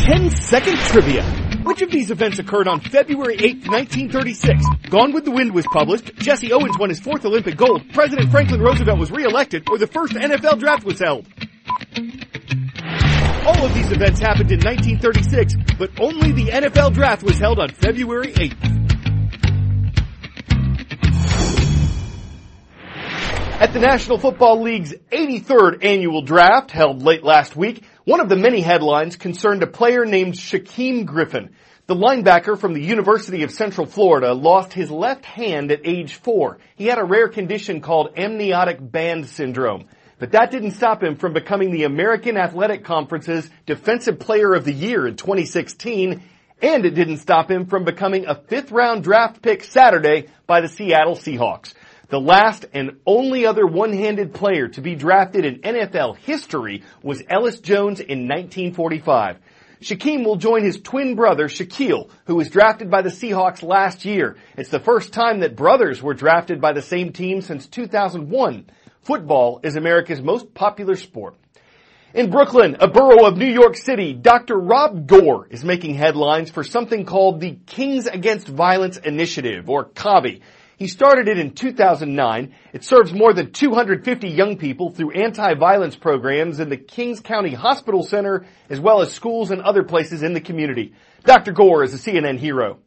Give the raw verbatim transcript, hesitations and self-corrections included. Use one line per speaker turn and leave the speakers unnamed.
ten-second trivia. Which of these events occurred on February eighth, nineteen thirty-six? Gone with the Wind was published, Jesse Owens won his fourth Olympic gold, President Franklin Roosevelt was re-elected, or the first N F L draft was held? All of these events happened in nineteen thirty-six, but only the N F L draft was held on February eighth. At the National Football League's eighty-third annual draft, held late last week, one of the many headlines concerned a player named Shaquem Griffin. The linebacker from the University of Central Florida lost his left hand at age four. He had a rare condition called amniotic band syndrome. But that didn't stop him from becoming the American Athletic Conference's Defensive Player of the Year in twenty sixteen, and it didn't stop him from becoming a fifth-round draft pick Saturday by the Seattle Seahawks. The last and only other one-handed player to be drafted in N F L history was Ellis Jones in nineteen forty-five. Shaquem will join his twin brother, Shaquille, who was drafted by the Seahawks last year. It's the first time that brothers were drafted by the same team since two thousand one. Football is America's most popular sport. In Brooklyn, a borough of New York City, Doctor Rob Gore is making headlines for something called the Kings Against Violence Initiative, or KAVI. He started it in two thousand nine. It serves more than two hundred fifty young people through anti-violence programs in the Kings County Hospital Center, as well as schools and other places in the community. Doctor Gore is a C N N hero.